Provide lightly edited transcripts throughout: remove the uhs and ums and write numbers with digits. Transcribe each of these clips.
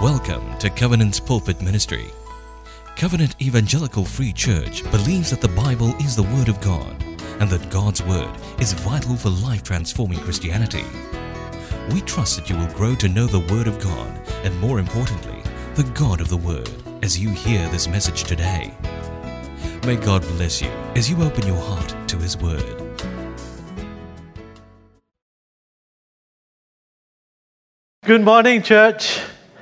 Welcome to Covenant's Pulpit Ministry. Covenant Evangelical Free Church believes that the Bible is the Word of God and that God's Word is vital for life-transforming Christianity. We trust that you will grow to know the Word of God and, more importantly, the God of the Word as you hear this message today. May God bless you as you open your heart to His Word. Good morning, church.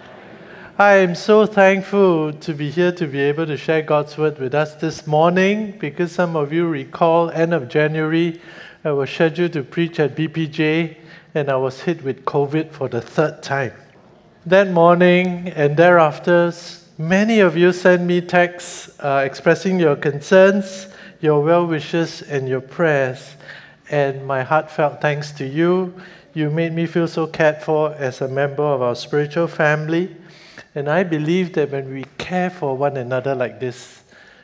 I am so thankful to be here to be able to share God's Word with us this morning, because some of you recall end of January, I was scheduled to preach at BPJ and I was hit with COVID for the third time. That morning and thereafter, many of you sent me texts expressing your concerns, your well wishes and your prayers, and my heartfelt thanks to you. You made me feel so cared for as a member of our spiritual family. And I believe that when we care for one another like this,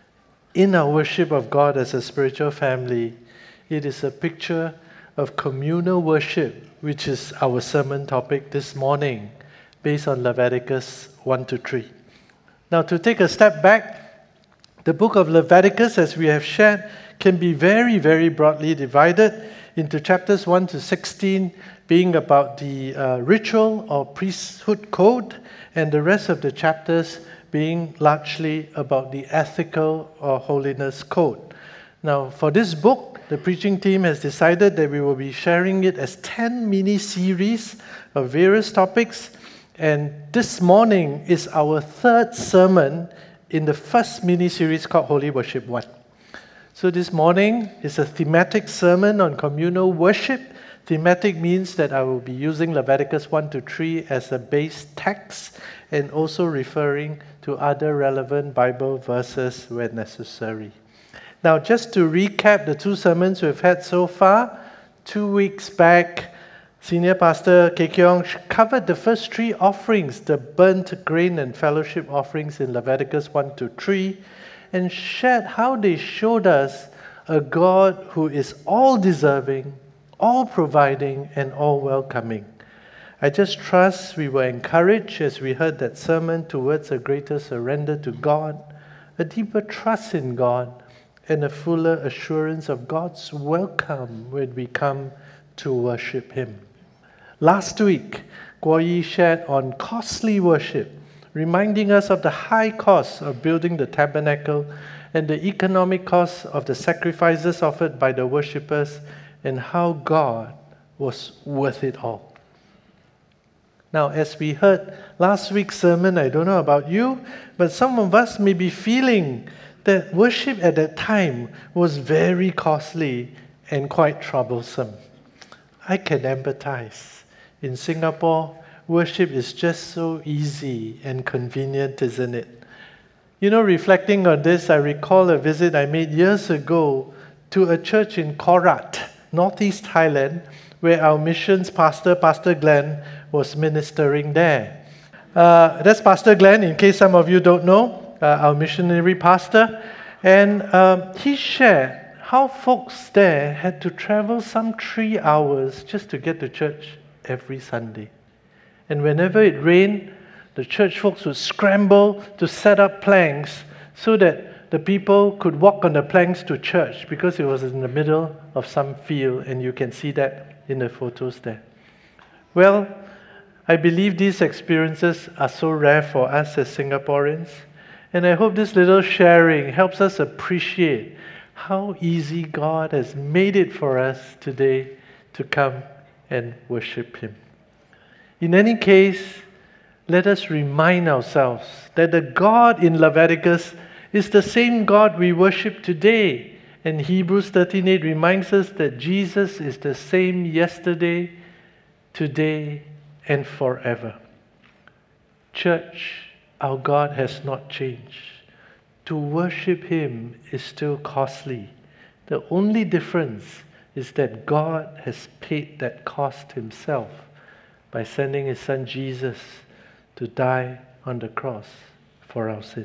in our worship of God as a spiritual family, it is a picture of communal worship, which is our sermon topic this morning, based on Leviticus 1-3. Now, to take a step back, the book of Leviticus, as we have shared, can be very, very broadly divided into chapters 1-16, being about the ritual or priesthood code, and the rest of the chapters being largely about the ethical or holiness code. Now, for this book, the preaching team has decided that we will be sharing it as 10 mini-series of various topics, and this morning is our third sermon in the first mini-series called Holy Worship 1. So this morning is a thematic sermon on communal worship. Thematic means that I will be using Leviticus 1-3 as a base text and also referring to other relevant Bible verses where necessary. Now, just to recap the two sermons we've had so far, 2 weeks back, Senior Pastor Kay Keong covered the first three offerings, the burnt grain and fellowship offerings in Leviticus 1-3, and shared how they showed us a God who is all-deserving, all-providing, and all-welcoming. I just trust we were encouraged as we heard that sermon towards a greater surrender to God, a deeper trust in God, and a fuller assurance of God's welcome when we come to worship Him. Last week, Guo Yi shared on costly worship, reminding us of the high cost of building the tabernacle and the economic cost of the sacrifices offered by the worshippers, and how God was worth it all. Now, as we heard last week's sermon, I don't know about you, but some of us may be feeling that worship at that time was very costly and quite troublesome. I can empathize. In Singapore, worship is just so easy and convenient, isn't it? You know, reflecting on this, I recall a visit I made years ago to a church in Korat, Northeast Thailand, where our missions pastor, Pastor Glenn, was ministering there. That's Pastor Glenn, in case some of you don't know, our missionary pastor. And he shared how folks there had to travel some 3 hours just to get to church every Sunday. And whenever it rained, the church folks would scramble to set up planks so that the people could walk on the planks to church, because it was in the middle of some field, and you can see that in the photos there. Well, I believe these experiences are so rare for us as Singaporeans, and I hope this little sharing helps us appreciate how easy God has made it for us today to come and worship Him. In any case, let us remind ourselves that the God in Leviticus is the same God we worship today. And Hebrews 13:8 reminds us that Jesus is the same yesterday, today, and forever. Church, our God has not changed. To worship Him is still costly. The only difference is that God has paid that cost Himself by sending His Son Jesus to die on the cross for our sins.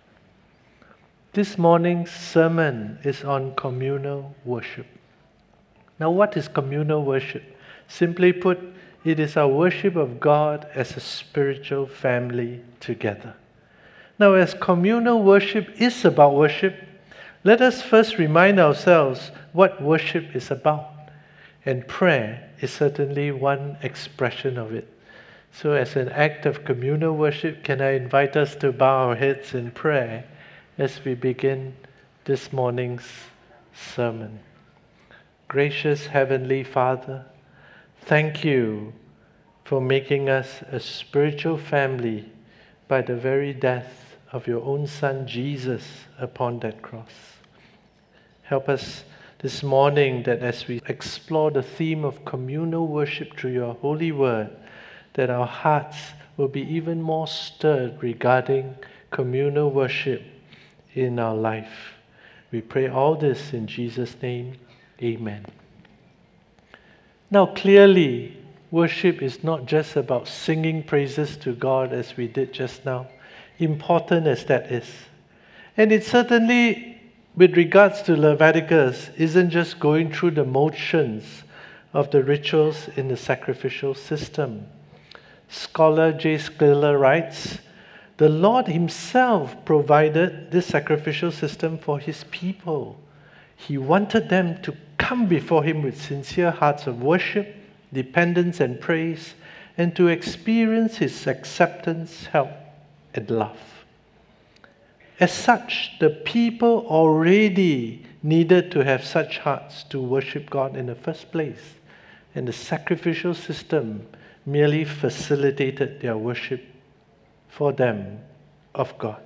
This morning's sermon is on communal worship. Now, what is communal worship? Simply put, It is our worship of God as a spiritual family together. Now, as communal worship is about worship, let us first remind ourselves what worship is about. And prayer is certainly one expression of it. So as an act of communal worship, can I invite us to bow our heads in prayer as we begin this morning's sermon. Gracious Heavenly Father, thank you for making us a spiritual family by the very death of your own Son Jesus upon that cross. Help us this morning that as we explore the theme of communal worship through your holy word, that our hearts will be even more stirred regarding communal worship in our life. We pray all this in Jesus' name. Amen. Now clearly, worship is not just about singing praises to God as we did just now, important as that is. And it certainly, with regards to Leviticus, isn't just going through the motions of the rituals in the sacrificial system. Scholar J. Scliller writes, the Lord himself provided this sacrificial system for his people. He wanted them to come before him with sincere hearts of worship, dependence and praise, and to experience his acceptance, help, and love. As such, the people already needed to have such hearts to worship God in the first place, and the sacrificial system merely facilitated their worship for them of God.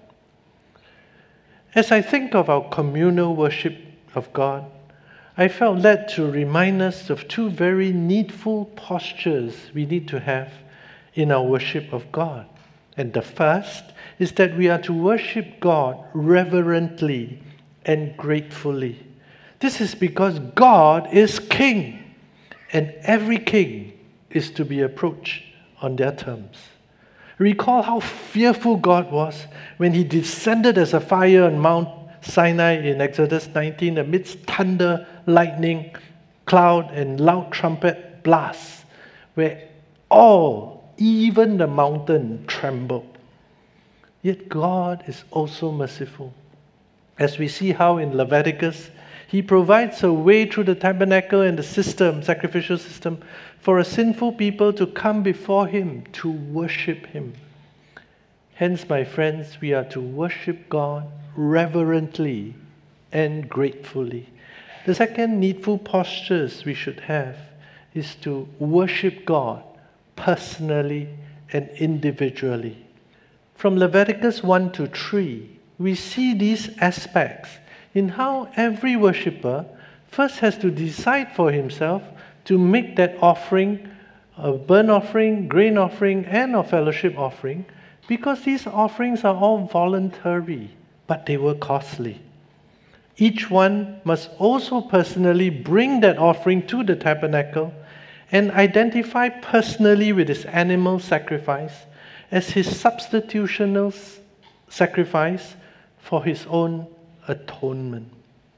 As I think of our communal worship of God, I felt led to remind us of two very needful postures we need to have in our worship of God. And the first is that we are to worship God reverently and gratefully. This is because God is King, and every king is to be approached on their terms. Recall how fearful God was when he descended as a fire on Mount Sinai in Exodus 19 amidst thunder, lightning, cloud, and loud trumpet blasts, where all, even the mountain, trembled. Yet God is also merciful. As we see how in Leviticus, he provides a way through the tabernacle and the system, sacrificial system, for a sinful people to come before him, to worship him. Hence, my friends, we are to worship God reverently and gratefully. The second needful postures we should have is to worship God personally and individually. From Leviticus 1 to 3, we see these aspects in how every worshipper first has to decide for himself to make that offering, a burnt offering, grain offering, and a fellowship offering, because these offerings are all voluntary, but they were costly. Each one must also personally bring that offering to the tabernacle and identify personally with his animal sacrifice as his substitutional sacrifice for his own atonement.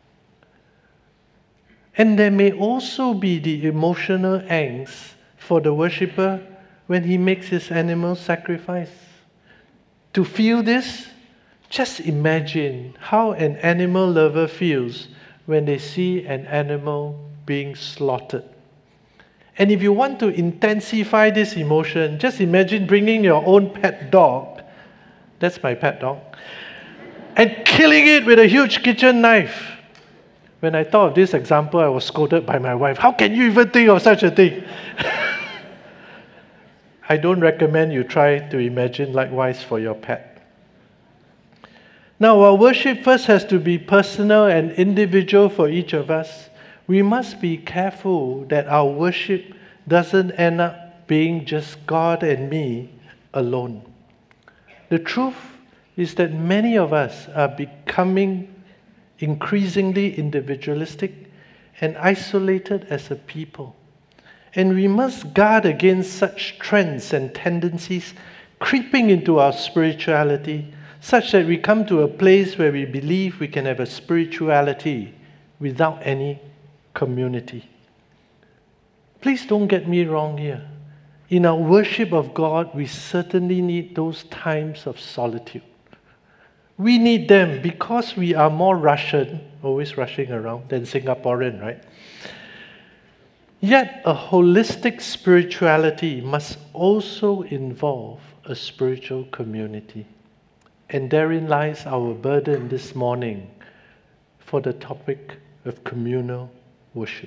And there may also be the emotional angst for the worshipper when he makes his animal sacrifice. To feel this, just imagine how an animal lover feels when they see an animal being slaughtered. And if you want to intensify this emotion, just imagine bringing your own pet dog, that's my pet dog, and killing it with a huge kitchen knife. When I thought of this example, I was scolded by my wife. How can you even think of such a thing? I don't recommend you try to imagine likewise for your pet. Now, while worship first has to be personal and individual for each of us, we must be careful that our worship doesn't end up being just God and me alone. The truth is that many of us are becoming increasingly individualistic and isolated as a people. And we must guard against such trends and tendencies creeping into our spirituality, such that we come to a place where we believe we can have a spirituality without any community. Please don't get me wrong here. in our worship of God, we certainly need those times of solitude. We need them because we are more Russian, always rushing around, than Singaporean, right? Yet a holistic spirituality must also involve a spiritual community. And therein lies our burden this morning for the topic of communal worship.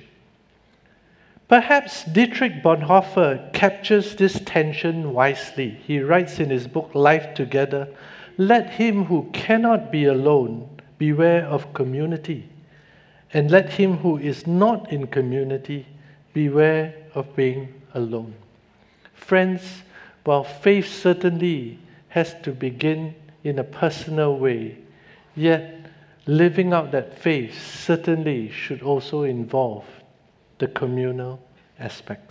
Perhaps Dietrich Bonhoeffer captures this tension wisely. He writes in his book, Life Together, "Let him who cannot be alone beware of community, and let him who is not in community beware of being alone." Friends, while faith certainly has to begin in a personal way, yet living out that faith certainly should also involve the communal aspects.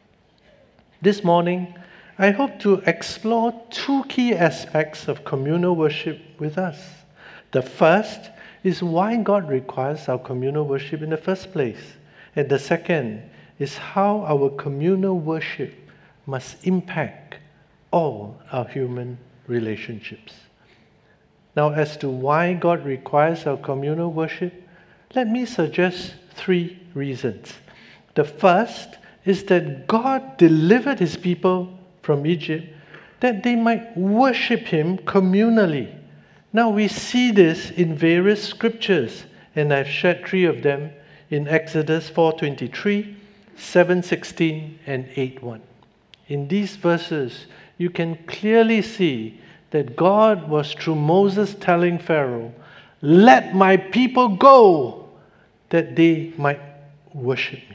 This morning, I hope to explore two key aspects of communal worship with us. The first is why God requires our communal worship in the first place. And the second is how our communal worship must impact all our human relationships. Now, as to why God requires our communal worship, let me suggest 3 reasons. The first is that God delivered his people from Egypt that they might worship him communally. Now we see this in various scriptures, and I've shared 3 of them in Exodus 4:23, 7:16, and 8:1. In these verses, you can clearly see that God was through Moses telling Pharaoh, "Let my people go, that they might worship me."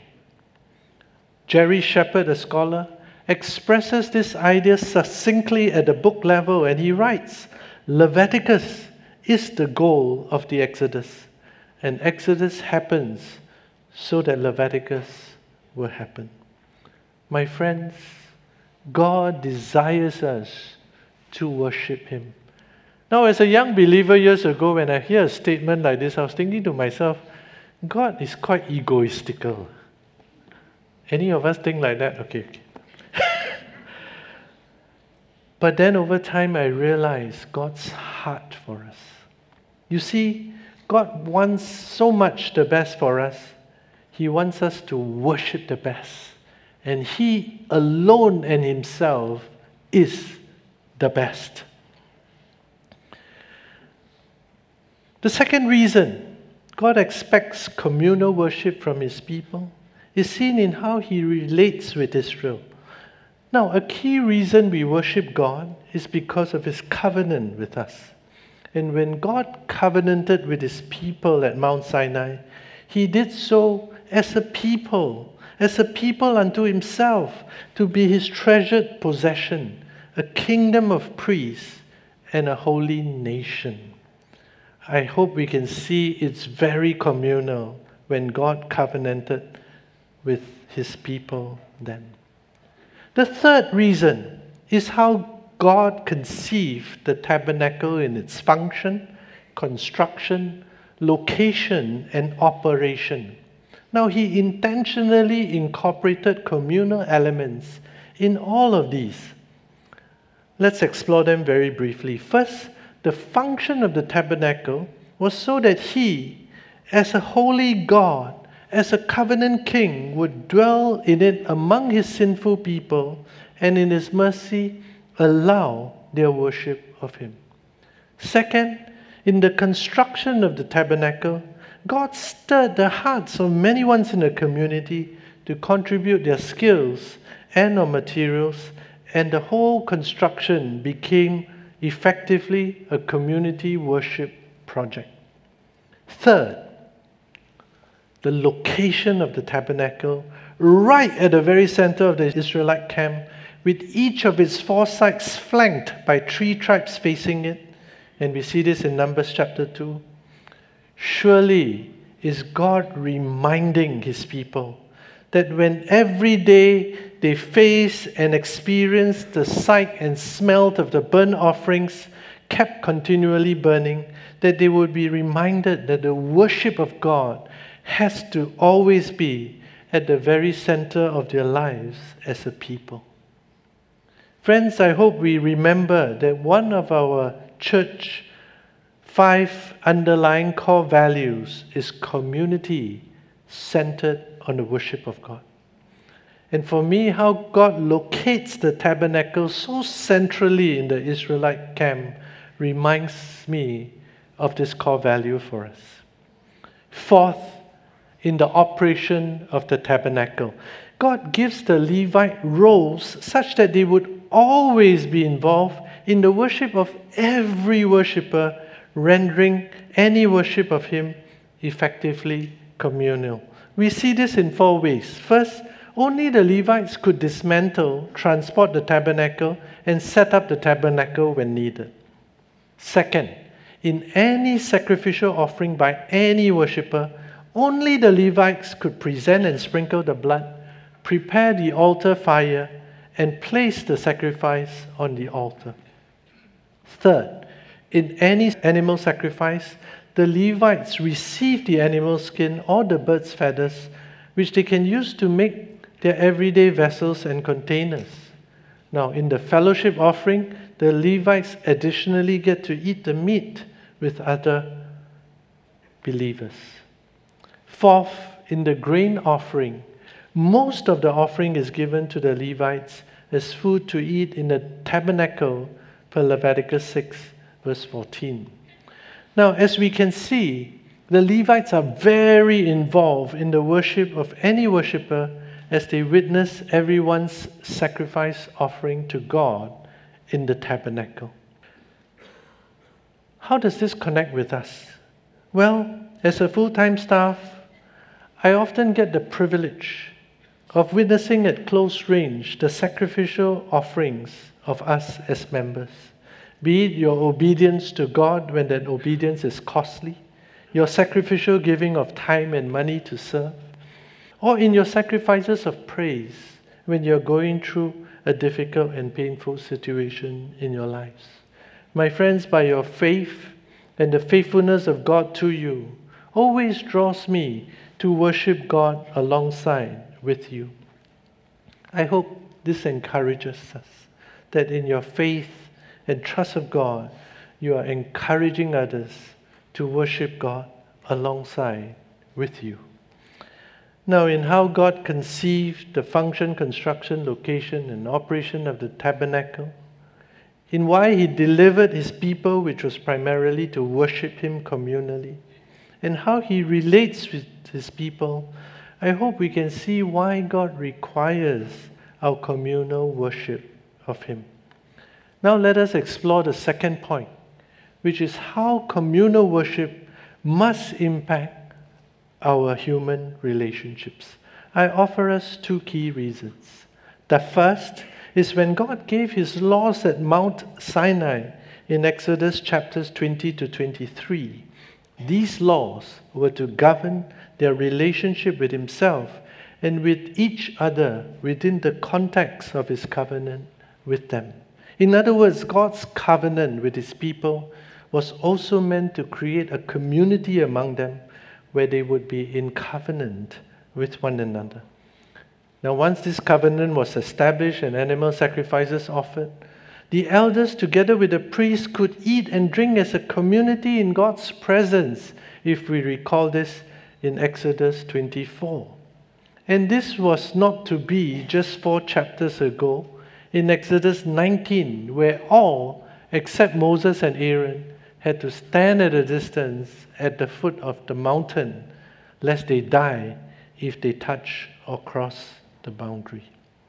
Jerry Shepherd, a scholar, expresses this idea succinctly at the book level, and he writes, "Leviticus is the goal of the Exodus, and Exodus happens so that Leviticus will happen." My friends, God desires us to worship him. Now, as a young believer years ago, when I hear a statement like this, I was thinking to myself, God is quite egoistical. Any of us think like that? Okay. But then over time, I realized God's heart for us. You see, God wants so much the best for us. He wants us to worship the best. And he alone and himself is the best. The second reason God expects communal worship from his people is seen in how he relates with Israel. Now, a key reason we worship God is because of his covenant with us. And when God covenanted with his people at Mount Sinai, he did so as a people unto himself, to be his treasured possession, a kingdom of priests and a holy nation. I hope we can see it's very communal when God covenanted with his people then. The third reason is how God conceived the tabernacle in its function, construction, location, and operation. Now, he intentionally incorporated communal elements in all of these. Let's explore them very briefly. First, the function of the tabernacle was so that he, as a holy God, as a covenant king, would dwell in it among his sinful people, and in his mercy allow their worship of him. Second, in the construction of the tabernacle, God stirred the hearts of many ones in the community to contribute their skills and or materials, and the whole construction became effectively a community worship project. Third, the location of the tabernacle, right at the very center of the Israelite camp, with each of its 4 sides flanked by 3 tribes facing it. And we see this in Numbers chapter 2. Surely is God reminding his people that when every day they face and experience the sight and smell of the burnt offerings kept continually burning, that they would be reminded that the worship of God has to always be at the very center of their lives as a people. Friends, I hope we remember that one of our church 5 underlying core values is community centered on the worship of God. And for me, how God locates the tabernacle so centrally in the Israelite camp reminds me of this core value for us. Fourth, in the operation of the tabernacle, God gives the Levite roles such that they would always be involved in the worship of every worshiper, rendering any worship of Him effectively communal. We see this in 4 ways. First, only the Levites could dismantle, transport the tabernacle, and set up the tabernacle when needed. Second, in any sacrificial offering by any worshiper, only the Levites could present and sprinkle the blood, prepare the altar fire, and place the sacrifice on the altar. Third, in any animal sacrifice, the Levites receive the animal skin or the bird's feathers, which they can use to make their everyday vessels and containers. Now, in the fellowship offering, the Levites additionally get to eat the meat with other believers. Fourth, in the grain offering, most of the offering is given to the Levites as food to eat in the tabernacle per Leviticus 6, verse 14. Now, as we can see, the Levites are very involved in the worship of any worshiper as they witness everyone's sacrifice offering to God in the tabernacle. How does this connect with us? Well, as a full-time staff, I often get the privilege of witnessing at close range the sacrificial offerings of us as members. Be it your obedience to God when that obedience is costly, your sacrificial giving of time and money to serve, or in your sacrifices of praise when you're going through a difficult and painful situation in your lives. My friends, by your faith and the faithfulness of God to you, always draws me to worship God alongside with you. I hope this encourages us, that in your faith and trust of God, you are encouraging others to worship God alongside with you. Now, in how God conceived the function, construction, location, and operation of the tabernacle, in why He delivered His people, which was primarily to worship Him communally, and how He relates with His people, I hope we can see why God requires our communal worship of Him. Now let us explore the second point, which is how communal worship must impact our human relationships. I offer us 2 key reasons. The first is when God gave His laws at Mount Sinai in Exodus chapters 20 to 23. These laws were to govern their relationship with Himself and with each other within the context of His covenant with them. In other words, God's covenant with His people was also meant to create a community among them where they would be in covenant with one another. Now, once this covenant was established and animal sacrifices offered, the elders together with the priests could eat and drink as a community in God's presence, if we recall this in Exodus 24. And this was not to be just 4 chapters ago in Exodus 19, where all except Moses and Aaron had to stand at a distance at the foot of the mountain, lest they die if they touch or cross the boundary.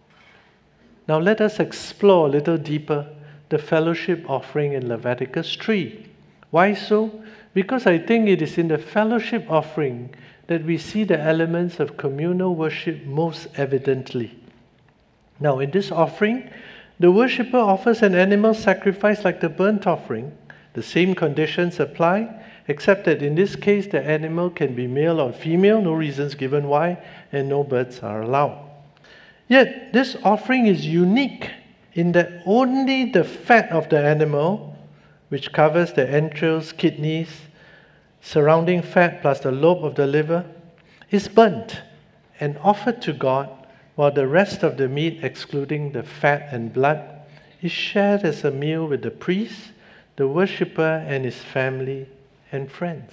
Now let us explore a little deeper the fellowship offering in Leviticus 3. Why so? Because I think it is in the fellowship offering that we see the elements of communal worship most evidently. Now, in this offering, the worshipper offers an animal sacrifice like the burnt offering. The same conditions apply, except that in this case, the animal can be male or female, no reasons given why, and no birds are allowed. Yet, this offering is unique in that only the fat of the animal, which covers the entrails, kidneys, surrounding fat plus the lobe of the liver, is burnt and offered to God, while the rest of the meat, excluding the fat and blood, is shared as a meal with the priest, the worshipper, and his family and friends.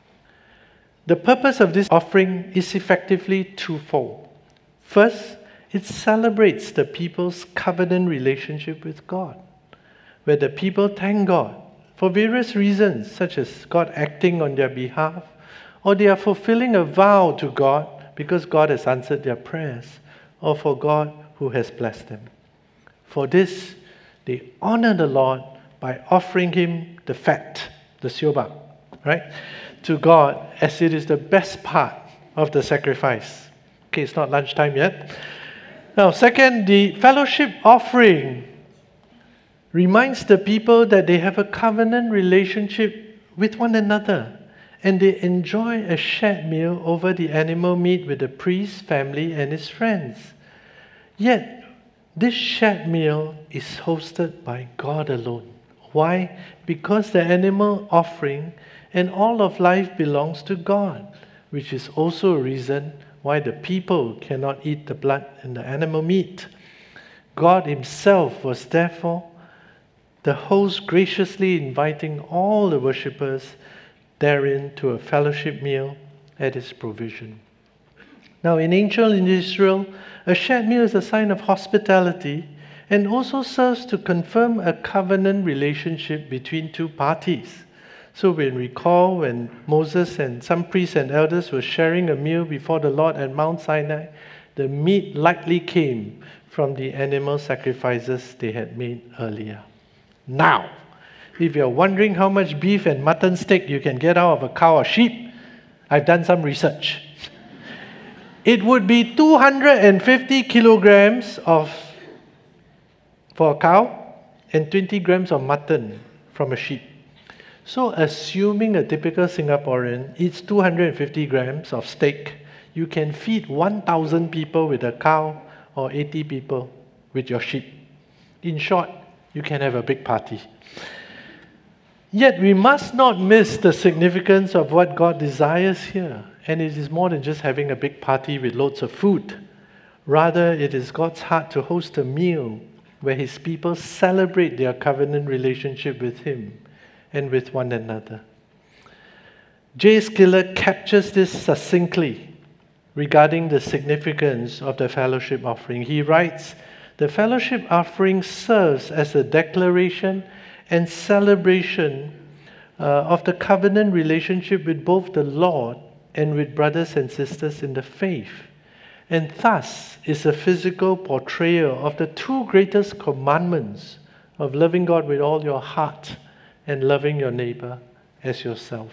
The purpose of this offering is effectively twofold. First, it celebrates the people's covenant relationship with God, where the people thank God for various reasons, such as God acting on their behalf, or they are fulfilling a vow to God because God has answered their prayers, or for God who has blessed them. For this, they honor the Lord by offering Him the fat, the siobak, right, to God, as it is the best part of the sacrifice. Okay, it's not lunchtime yet. Now, second, the fellowship offering reminds the people that they have a covenant relationship with one another, and they enjoy a shared meal over the animal meat with the priest's family and his friends. Yet, this shared meal is hosted by God alone. Why? Because the animal offering and all of life belongs to God, which is also a reason why the people cannot eat the blood and the animal meat. God Himself was therefore the host, graciously inviting all the worshippers therein to a fellowship meal at His provision. Now, in ancient Israel, a shared meal is a sign of hospitality and also serves to confirm a covenant relationship between two parties. So we recall when Moses and some priests and elders were sharing a meal before the Lord at Mount Sinai, the meat likely came from the animal sacrifices they had made earlier. Now, if you're wondering how much beef and mutton steak you can get out of a cow or sheep, I've done some research. It would be 250 kilograms for a cow and 20 grams of mutton from a sheep. So assuming a typical Singaporean eats 250 grams of steak, you can feed 1,000 people with a cow or 80 people with your sheep. In short, you can have a big party. Yet we must not miss the significance of what God desires here. And it is more than just having a big party with loads of food. Rather, it is God's heart to host a meal where His people celebrate their covenant relationship with Him and with one another. J. Skiller captures this succinctly regarding the significance of the fellowship offering. He writes, "The fellowship offering serves as a declaration and celebration of the covenant relationship with both the Lord and with brothers and sisters in the faith, and thus is a physical portrayal of the two greatest commandments of loving God with all your heart and loving your neighbor as yourself."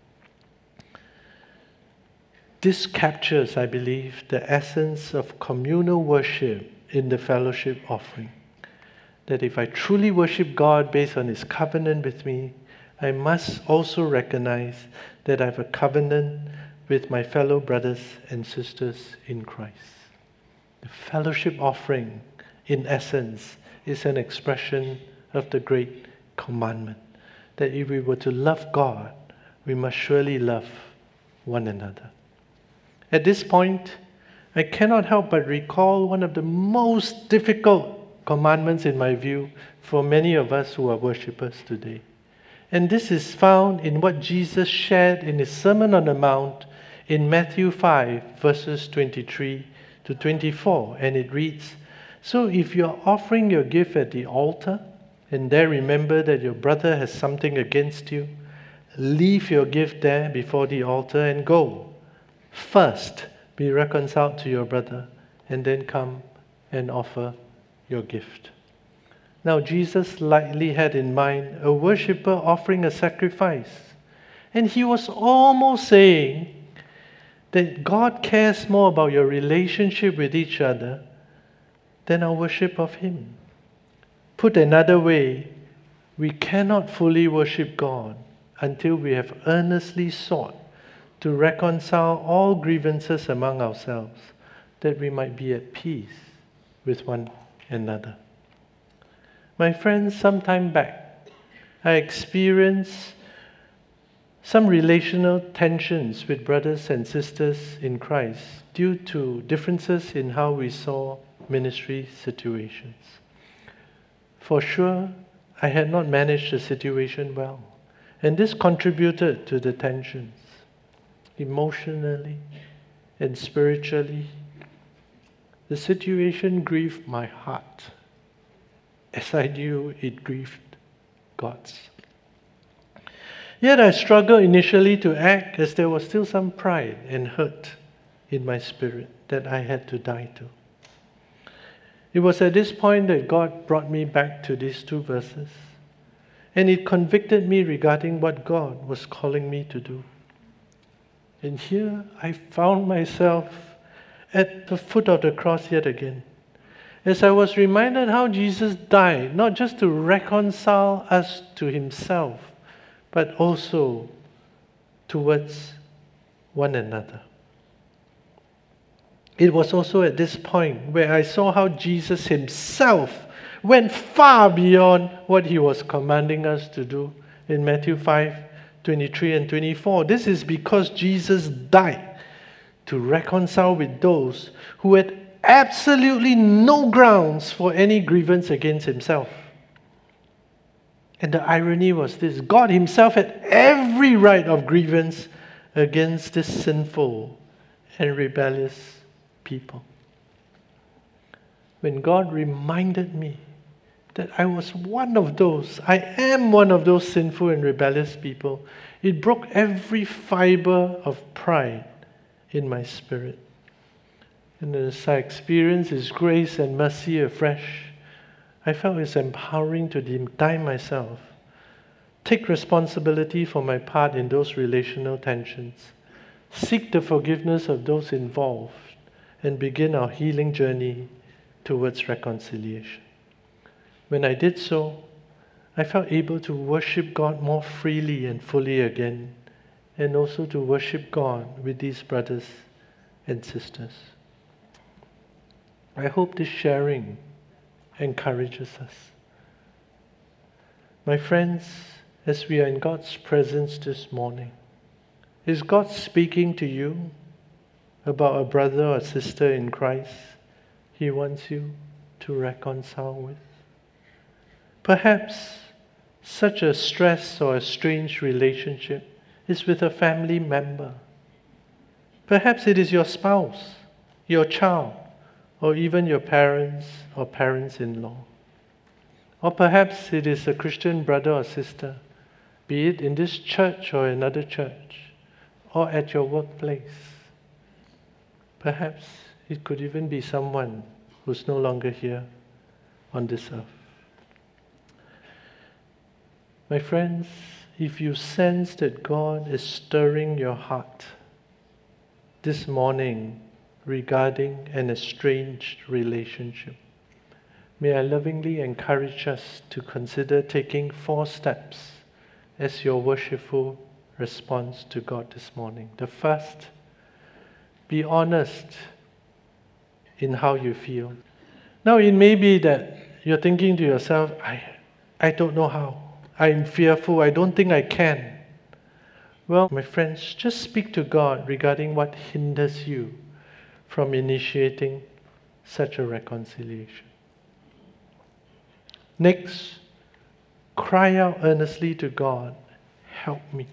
This captures, I believe, the essence of communal worship in the fellowship offering. That if I truly worship God based on His covenant with me, I must also recognize that I have a covenant with my fellow brothers and sisters in Christ. The fellowship offering, in essence, is an expression of the great commandment, that if we were to love God, we must surely love one another. At this point, I cannot help but recall one of the most difficult commandments, in my view, for many of us who are worshippers today. And this is found in what Jesus shared in His Sermon on the Mount in Matthew 5, verses 23 to 24. And it reads, "So if you are offering your gift at the altar, and there remember that your brother has something against you, leave your gift there before the altar and go. First, be reconciled to your brother, and then come and offer your gift." Now, Jesus likely had in mind a worshipper offering a sacrifice. And He was almost saying that God cares more about your relationship with each other than our worship of Him. Put another way, we cannot fully worship God until we have earnestly sought to reconcile all grievances among ourselves, that we might be at peace with one another. My friends, some time back, I experienced some relational tensions with brothers and sisters in Christ due to differences in how we saw ministry situations. For sure, I had not managed the situation well. And this contributed to the tensions, emotionally and spiritually. The situation grieved my heart, as I knew it grieved God's. Yet I struggled initially to act, as there was still some pride and hurt in my spirit that I had to die to. It was at this point that God brought me back to these two verses, and it convicted me regarding what God was calling me to do. And here I found myself at the foot of the cross yet again, as I was reminded how Jesus died, not just to reconcile us to Himself, but also towards one another. It was also at this point where I saw how Jesus Himself went far beyond what He was commanding us to do in Matthew 5:23 and 24. This is because Jesus died to reconcile with those who had absolutely no grounds for any grievance against Himself. And the irony was this: God Himself had every right of grievance against this sinful and rebellious people. When God reminded me that I was one of those, I am one of those sinful and rebellious people, it broke every fiber of pride in my spirit. And as I experienced His grace and mercy afresh, I felt it's empowering to deny myself, take responsibility for my part in those relational tensions, seek the forgiveness of those involved, and begin our healing journey towards reconciliation. When I did so, I felt able to worship God more freely and fully again, and also to worship God with these brothers and sisters. I hope this sharing encourages us. My friends, as we are in God's presence this morning, is God speaking to you about a brother or sister in Christ He wants you to reconcile with? Perhaps such a stress or a strange relationship is with a family member. Perhaps it is your spouse, your child, or even your parents or parents-in-law. Or perhaps it is a Christian brother or sister, be it in this church or another church, or at your workplace. Perhaps it could even be someone who's no longer here on this earth. My friends, if you sense that God is stirring your heart this morning regarding an estranged relationship, may I lovingly encourage us to consider taking 4 steps as your worshipful response to God this morning. The first, be honest in how you feel. Now, it may be that you're thinking to yourself, I don't know how. I'm fearful. I don't think I can. Well, my friends, just speak to God regarding what hinders you from initiating such a reconciliation. Next, cry out earnestly to God, help me.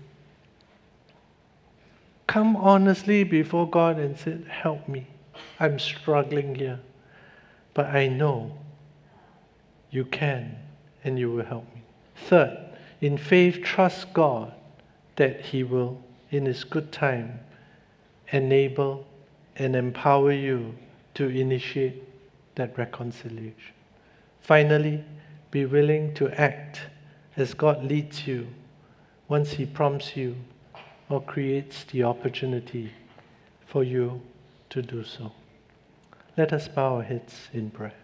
Come honestly before God and say, help me. I'm struggling here. But I know you can and you will help me. Third, in faith, trust God that He will, in His good time, enable and empower you to initiate that reconciliation. Finally, be willing to act as God leads you once He prompts you or creates the opportunity for you to do so. Let us bow our heads in prayer.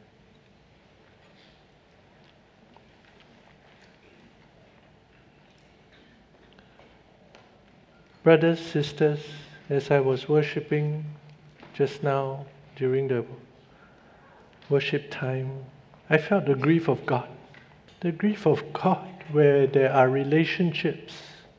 Brothers, sisters, as I was worshiping just now during the worship time, I felt the grief of God. The grief of God where there are relationships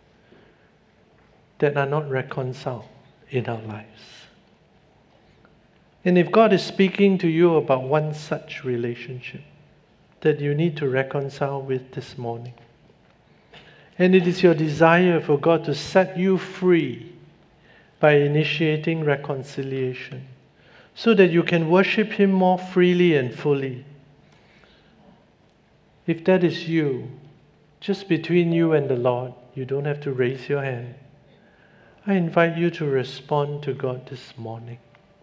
that are not reconciled in our lives. And if God is speaking to you about one such relationship, that you need to reconcile with this morning. And it is your desire for God to set you free by initiating reconciliation, so that you can worship Him more freely and fully. If that is you, just between you and the Lord, you don't have to raise your hand. I invite you to respond to God this morning.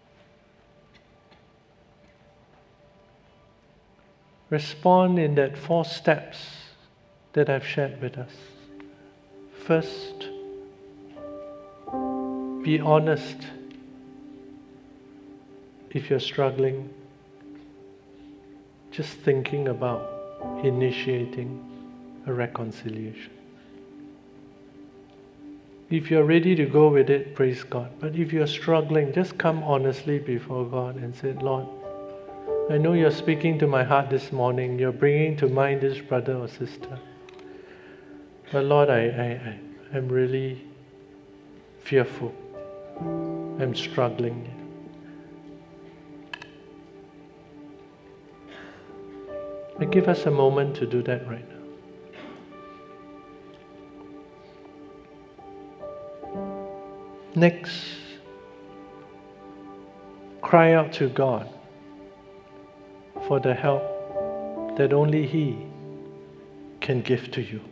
Respond in that 4 steps that I've shared with us. First, be honest if you're struggling, just thinking about initiating a reconciliation. If you're ready to go with it, praise God. But if you're struggling, just come honestly before God and say, Lord, I know you're speaking to my heart this morning. You're bringing to mind this brother or sister. But Lord, I'm really fearful. I'm struggling. And give us a moment to do that right now. Next, cry out to God for the help that only He can give to you.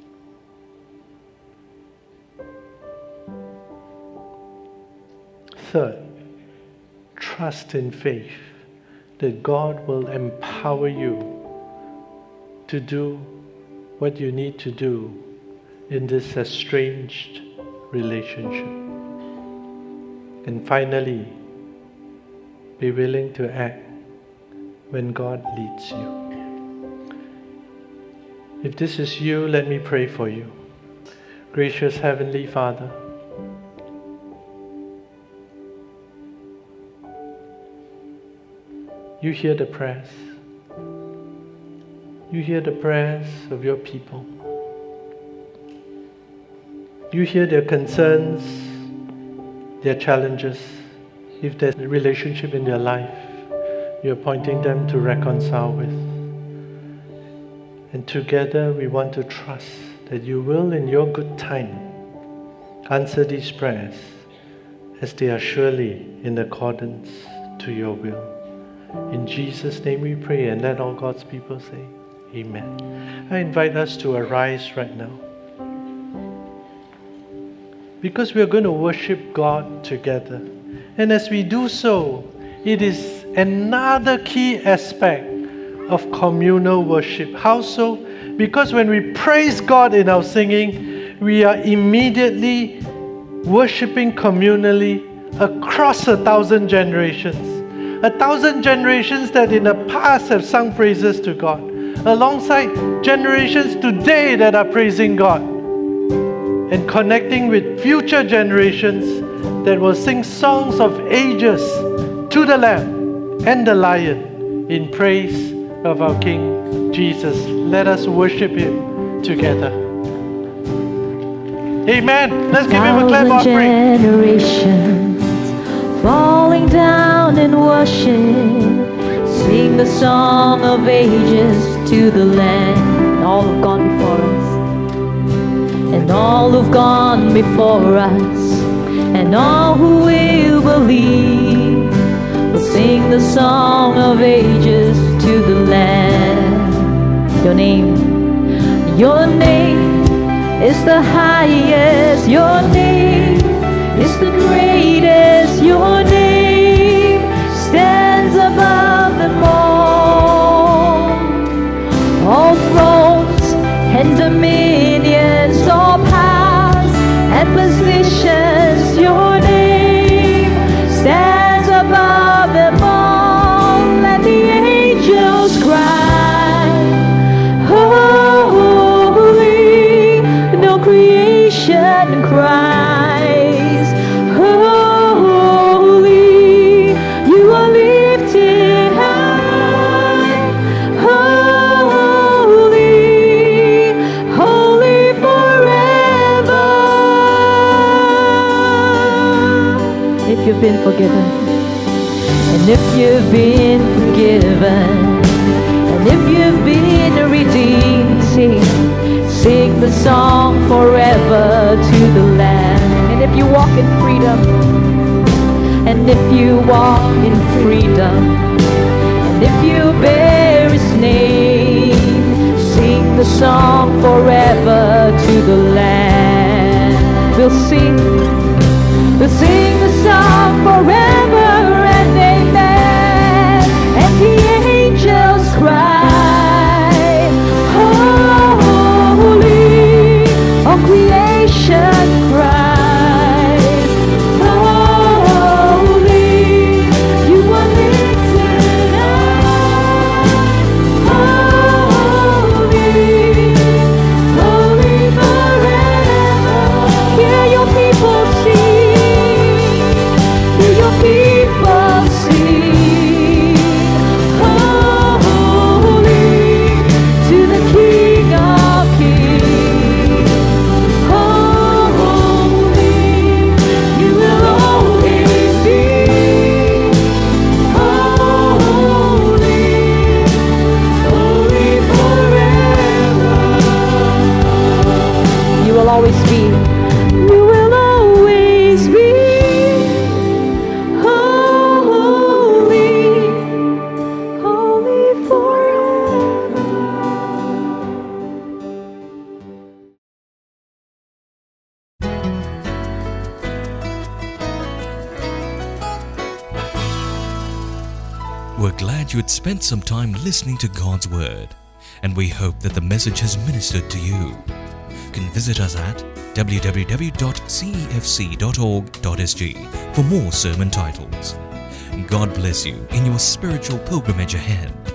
Third, trust in faith that God will empower you to do what you need to do in this estranged relationship. And finally, be willing to act when God leads you. If this is you, let me pray for you. Gracious Heavenly Father, you hear the prayers. You hear the prayers of your people. You hear their concerns, their challenges. If there's a relationship in their life, you're pointing them to reconcile with. And together we want to trust that you will, in your good time, answer these prayers as they are surely in accordance to your will. In Jesus' name we pray, and let all God's people say, Amen. I invite us to arise right now, because we are going to worship God together. And as we do so, it is another key aspect of communal worship. How so? Because when we praise God in our singing, we are immediately worshiping communally across 1,000 generations. 1,000 generations that in the past have sung praises to God, alongside generations today that are praising God, and connecting with future generations that will sing songs of ages to the Lamb and the Lion in praise of our King Jesus. Let us worship Him together. Amen. Let's give Him a clap offering. Generations falling down in worship, sing the song of ages to the Lamb. All who've gone before us, and all who've gone before us, and all who will believe, will sing the song of ages to the Lamb. Your name is the highest. Your name is the greatest. Your name stands above them all. All thrones and dominions, all powers and positions, your name stands above them all. Let the angels cry, holy, no creation cries, holy, you are lifted high, holy, holy forever. If you've been forgiven, and if you've been forgiven, and if you've been redeemed, sing the song forever to the Lamb. And if you walk in freedom, and if you walk in freedom, and if you bear His name, sing the song forever to the Lamb. We'll sing the song forever and amen. And the angels cry, holy, all creation cries, holy, you are lifted up, holy, holy forever. Hear your people sing, hear your people sing, holy to the King of Kings, holy, you will always be, holy, holy forever. You will always be, you will always be holy, holy forever. We're glad you had spent some time listening to God's Word, and we hope that the message has ministered to you. You can visit us at www.cefc.org.sg for more sermon titles. God bless you in your spiritual pilgrimage ahead.